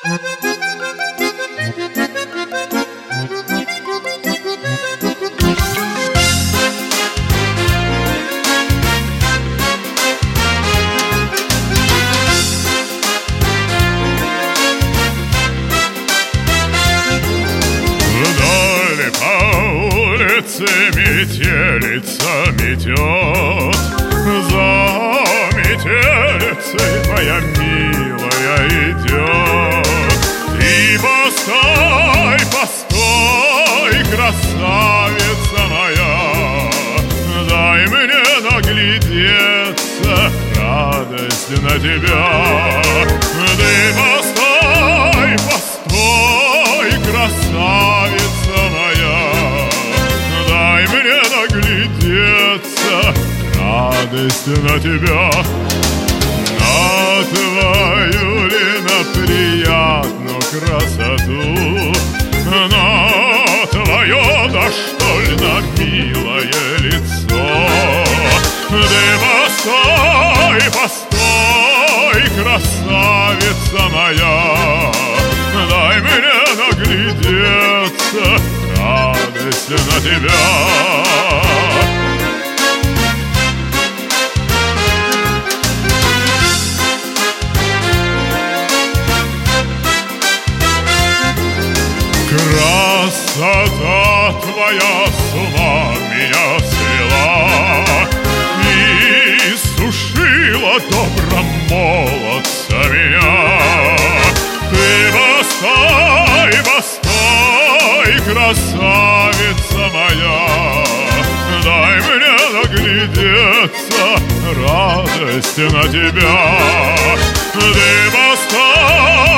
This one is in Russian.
Вдоль по улице метелица метет, за метелицей моя милая идет. Ты постой, постой, красавица моя, дай мне наглядеться, радость на тебя. Ты постой, постой, красавица моя, дай мне наглядеться, радость на тебя. На твою ли, на приятную красоту, на твое, да что ли, на милое лицо. Ты постой, постой, красавица моя, дай мне наглядеться, радость на тебя. Красота твоя с ума меня свела и сушила добром молодца меня. Ты постой, постой, красавица моя, дай мне наглядеться, радость на тебя. Ты постой,